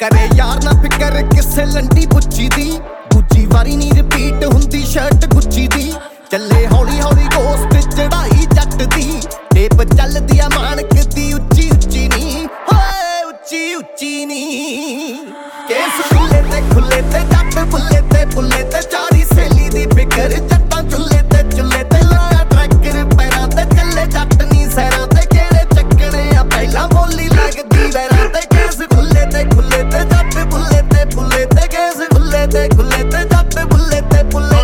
करे यार ना फिकर किसे लंडी पुच्छी दी दूजी वारी नी रिपीट हुंदी शर्ट गुच्ची दी चले हौली हौली दोस्त चढ़ाई जट दी टेप चलदी आ मानक दी उच्ची उच्ची नी होए उच्ची उच्ची नी केस खुले ते जट बुले ते चारी सहेली दी फिकर जट्टां चुल्ले ते लगा ट्रैकर पैरां ते चले जट नी सैरां ते केड़े चक्कने आ पहला बोली लगदी वैरां ते केस खुले ते जट बुले ते केस खुले ते जट बुले ते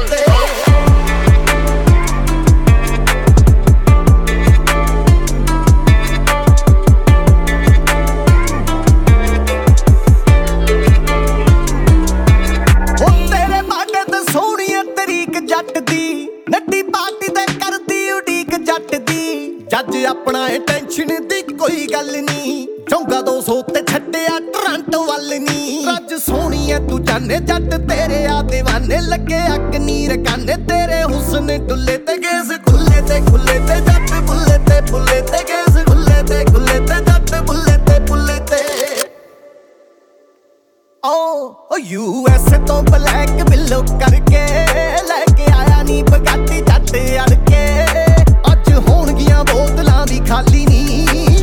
नड्डी पार्टी ते करदी उड़ीक जट दी जज अपना टेंशन दी कोई गल नी चौंगा 200 ते छड्डिया टोरंटो वल नी रज सोहणी ऐ तू जाने जट तेरे आ दीवाने लगे अक नीर काने तेरे हुस्न डुले ते केस खुले ते जट बुले ते केस खुले ते जट बुले ते ओ यूएस तो ब्लैक बिलो करके लेके आया नी बगाटी जट अड़ के अज होणगियां बोतलां दी खाली नी